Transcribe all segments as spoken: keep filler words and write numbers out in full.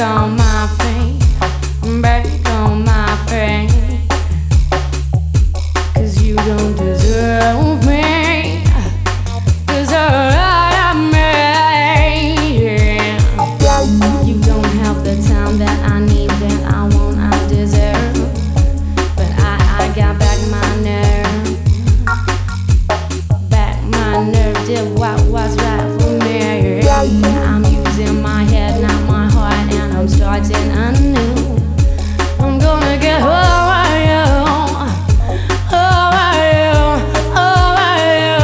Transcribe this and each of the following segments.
on my feet, back on my feet. 'Cause you don't deserve me, 'cause I am me. You don't have the time that I need, that I want, I deserve. But I, I got back my nerve, back my nerve, did what was right for me. I'm using my head, not my heart, and I'm starting anew. I'm gonna get over you, over you, over you.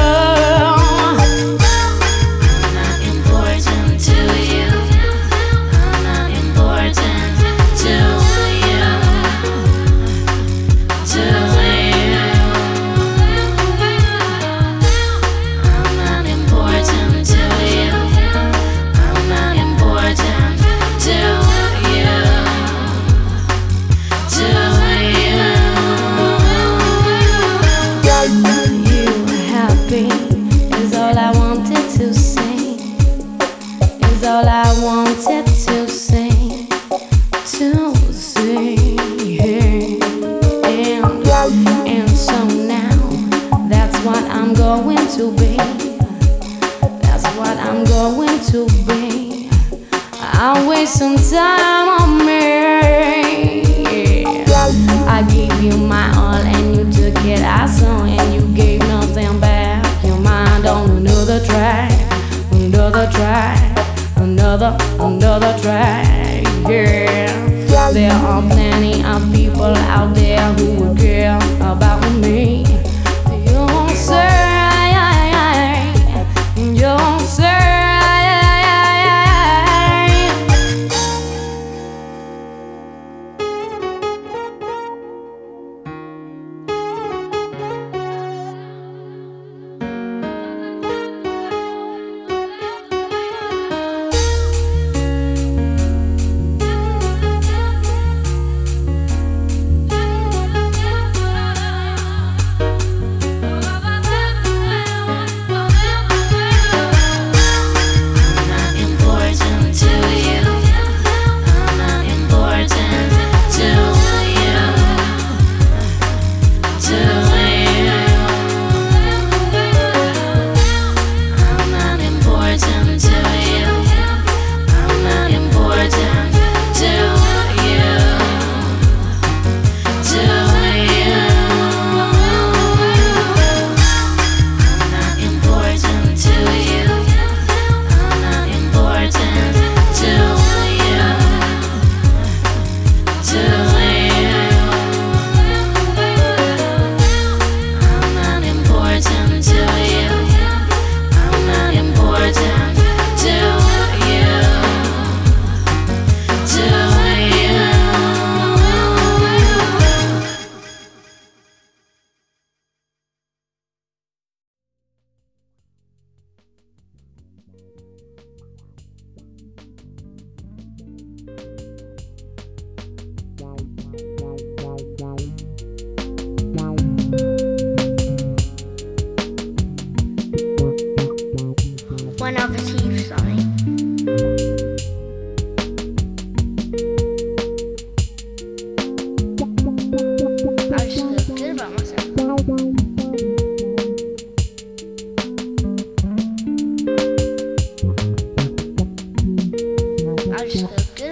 I'm not important to you. I'm not important to you. To you. I'm not important to you. I'm not important to you. To you. You happy is all I wanted to say, is all I wanted to say, to say. And, and so now, that's what I'm going to be, that's what I'm going to be. I'll waste some time on me. I gave you my all and you took it, I saw, and you gave nothing back. Your mind on another track, another track, another, another track, yeah. There are plenty of people out there who would care about me. You won't say, you won't say. One of the thieves, sorry. I just feel good about myself. I just feel good